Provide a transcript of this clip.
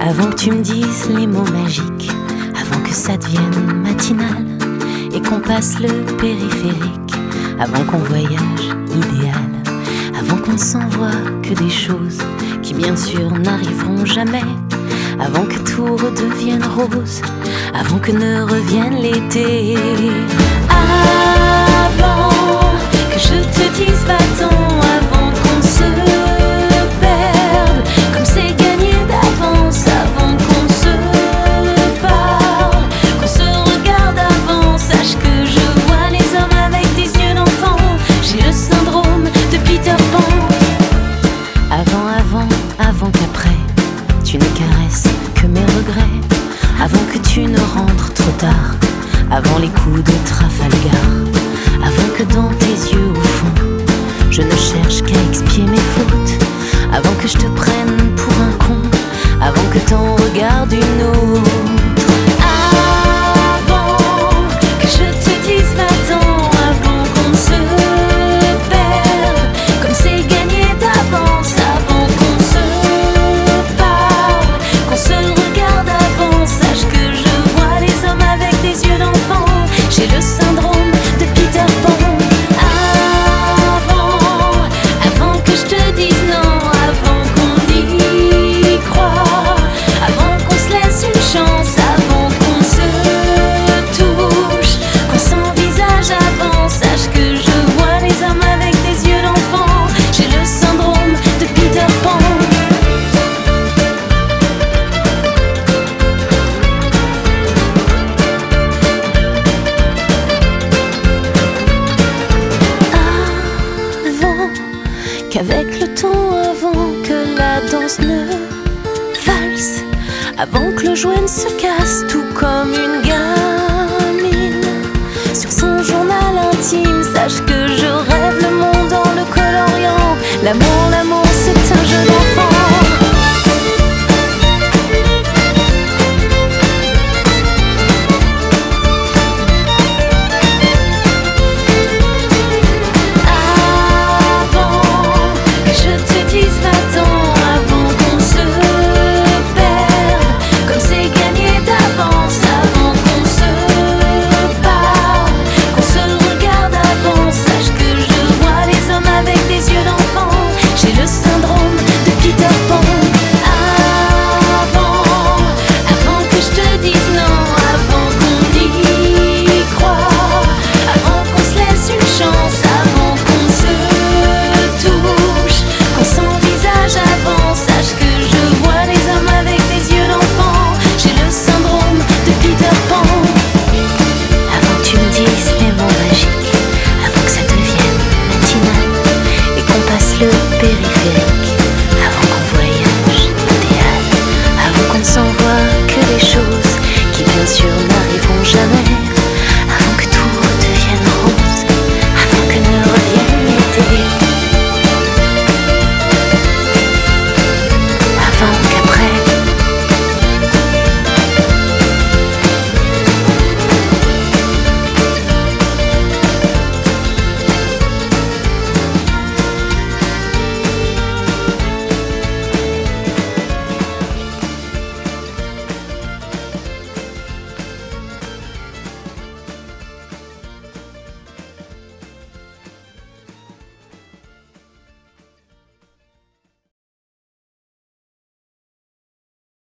Avant que tu me dises les mots magiques, avant que ça devienne matinal et qu'on passe le périphérique, avant qu'on voyage idéal, avant qu'on ne s'envoie que des choses qui bien sûr n'arriveront jamais, avant que tout redevienne rose, avant que ne revienne l'été, avant que je te dise va-t'en, avant qu'on se perde, comme c'est gagné d'avance, avant qu'on se parle, qu'on se regarde avant, sache que je vois les hommes avec des yeux d'enfant, j'ai le syndrome de Peter Pan. Avant qu'après tu ne caresses que mes regrets, avant que tu ne rentres trop tard, avant les coups de Trafalgar, avant que dans tes yeux au fond je ne cherche qu'à expier mes fautes, avant que je te prenne pour un con, avant que t'en regardes une autre, avant que je te dise va-t'en, avant qu'on se perde, comme c'est gagné d'avance, avant qu'on se parle, qu'on se regarde avant, sache que je vois les hommes avec des yeux d'enfant, j'ai le syndrome de Peter Pan. Avant que je te dise non, avant qu'on y croit, avant qu'on se laisse une chance, avant qu'on se touche, qu'on s'envisage avant, sache que je vois les hommes avec des yeux d'enfant, j'ai le syndrome de Peter Pan. Qu'avec le temps, avant que la danse ne valse, avant que le jouet ne se casse, tout comme une gamine sur son journal intime, sache que je rêve le monde en le coloriant. L'amour, c'est un jeu d'enfant. Le périphérique, avant qu'on voyage idéal, avant qu'on ne s'envoie que des choses qui bien sûr n'arriveront jamais.